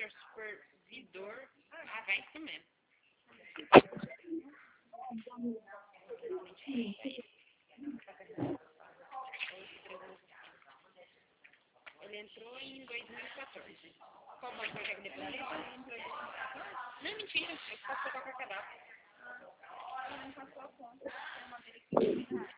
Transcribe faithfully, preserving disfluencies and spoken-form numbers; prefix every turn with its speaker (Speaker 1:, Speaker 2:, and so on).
Speaker 1: supervisor, supervisor. Ah, vai isso mesmo. Ele entrou em dois mil e quatorze. Qual banco eu quero depois? Ele entrou em dois mil e quatorze? Não, mentira. Eu posso colocar o cadastro. Não passou a conta. Eu mandei ele